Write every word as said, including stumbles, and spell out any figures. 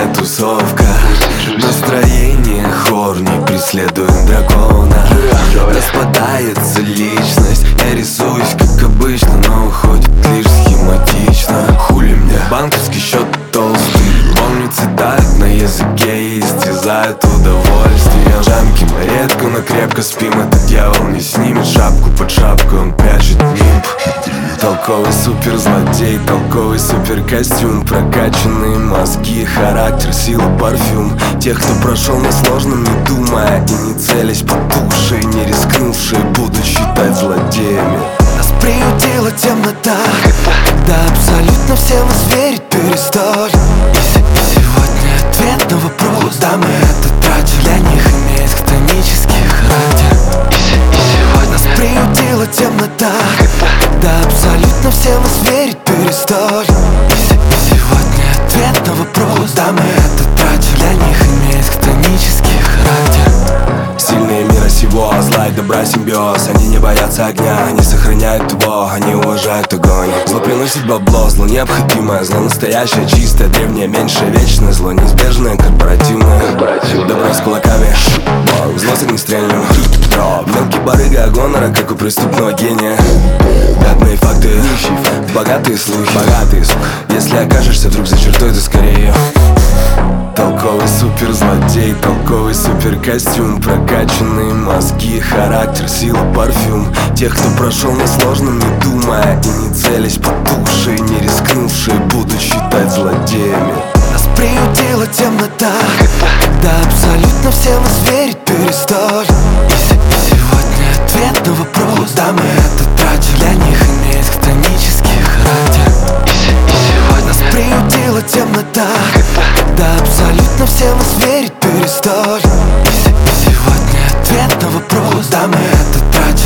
тусовка. Настроение хорни, преследуем дракона. Распадается личность, я рисуюсь как обычно, но выходит лишь схематично. Хули мне, банковский счет толстый, помню цитат на языке и истязают удовольствие. Жамки мы редко, но крепко спим, этот дьявол не снимет шапку под шапку, он прячет нимб. Толковый суперзлодей, толковый суперкостюм, прокачанные мозги, характер, сила, парфюм. Тех, кто прошел на сложном, не думая и не целясь, потухшие, не рискнувшие, будут считать злодеями. Нас приютила темнота, когда абсолютно все мы верить перестали. И, и сегодня ответ на вопрос, куда мы это тратим, для них имеет хтонический характер. И, и сегодня нас приютила темнота, когда абсолютно все мы верить перестали. И, и сегодня ответ на вопрос, куда мы это тратим, для них имеет хтонический характер. Сильные мира сего, зла и добра симбиоз. Они не боятся огня, они сохраняют его, они уважают огонь. Зло приносит бабло, зло необходимое, зло настоящее, чистое, древнее, меньшее, вечное. Зло неизбежное, корпоративное, добро с кулаками, зло с огнестрельным. Мелкий барыга гонора, как у преступного гения. Бедные факты, богатые слухи, богатые слухи. Если окажешься вдруг за чертой, то скорее. Толковый суперзлодей, толковый суперкостюм, прокачанные мозги, характер, сила, парфюм. Тех, кто прошел на сложном, не думая и не целясь, потухшие, не рискнувшие, будут считать злодеями. Нас приютила темнота, когда абсолютно все мы верить перестали. И, и сегодня ответ на вопрос, куда мы это тратим, для них имеет хтонический характер. И, и сегодня нас приютила темнота, когда абсолютно все мы верить перестали. И, и сегодня ответ на вопрос, куда мы это тратим.